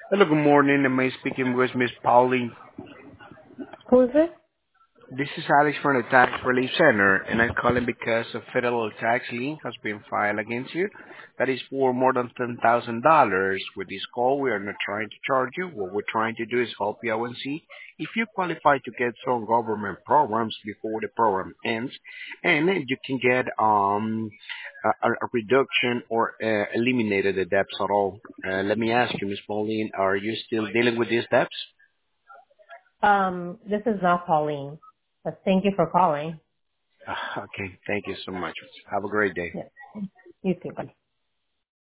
Hello, good morning. Am I speaking with Miss Pauline? Who is this? This is Alex from the Tax Relief Center, and I'm calling because a federal tax lien has been filed against you. That is for more than $10,000. With this call, we are not trying to charge you. What we're trying to do is help you out and see if you qualify to get some government programs before the program ends, and then you can get a reduction or eliminated the debts at all. Let me ask you, Miss Pauline, are you still dealing with these debts? This is not Pauline. But thank you for calling. Okay. Thank you so much. Have a great day. Yeah, you too. Bye.